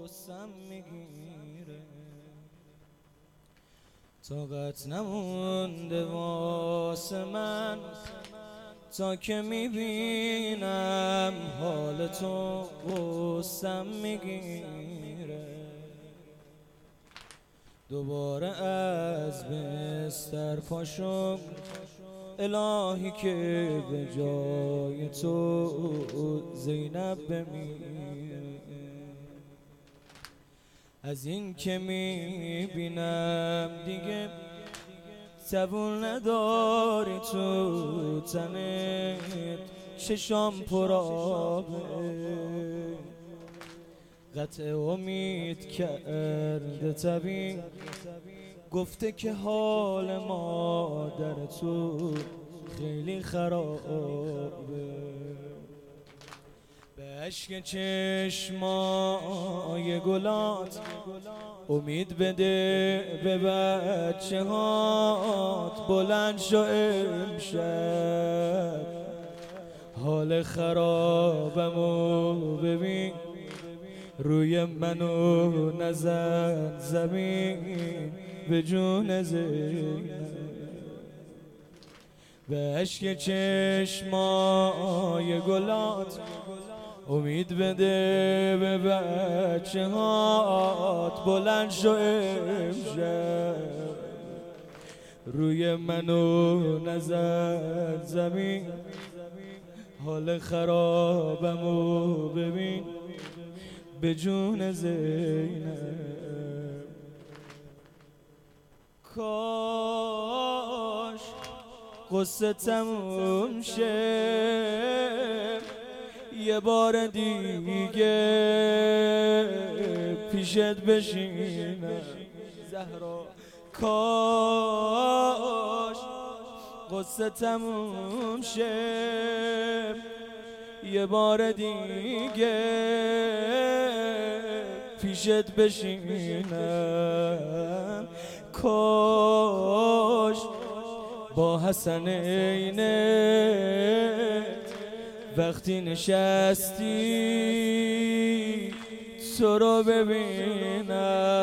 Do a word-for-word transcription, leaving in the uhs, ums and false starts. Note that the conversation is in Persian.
غصم میگیره، طاقت نمونده واسه من تا که میبینم حال تو غصم میگیره. دوباره از بستر پاشم الهی که به جای تو زینب بمیره. از این که میبینم دیگه زبون نداری تو تنت، چشام پرآبه، قطع امید کرده طبیب، گفته که حال مادر تو خیلی خرابه. به اشک چشمای گلات امید بده به بچه هات، بلند شو امشب حال خرابمو ببین، روی منو نزن زمین به جون زینب. به اشک چشمای گلات امید بده به بچه هات، بلند شو امشب روی منو نزن زمین، حال خرابمو ببین به جون زینب. کاش قصه تموم شه یه بار دیگه پیشت بشینم زهرا، کاش قصه تموم شه یه بار دیگه پیشت بشینم. کاش با حسن عینت وقتی نشستی تو رو ببینم،